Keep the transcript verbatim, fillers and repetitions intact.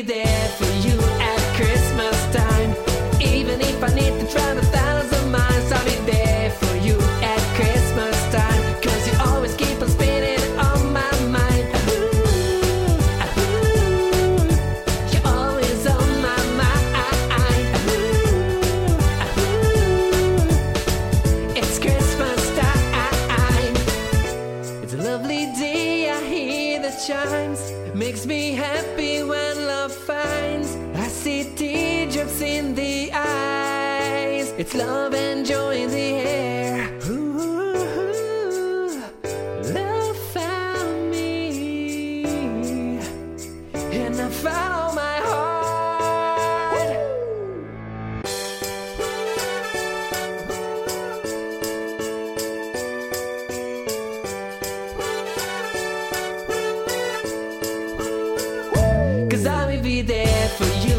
there for you at Christmas time. Even if I need to travel a thousand miles, I'll be there for you at Christmas time. Cause you always keep on spinning on my mind. Ooh, ooh, you're always on my mind. Ooh, ooh, it's Christmas time. It's a lovely day, I hear the chimes. Makes me happy when love finds. I see teardrops in the eyes. It's love and joy in the air. Ooh, love found me, and I follow my heart. Cause I will be there for you